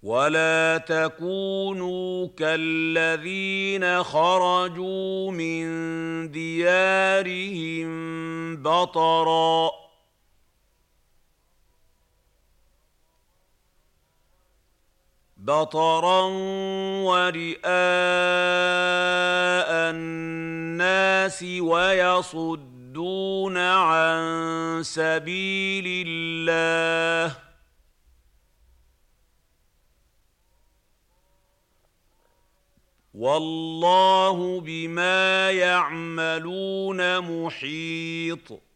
ولا تكونوا كالذين خرجوا من ديارهم بطرا ورئاء الناس ويصدون عن سبيل الله والله بما يعملون محيط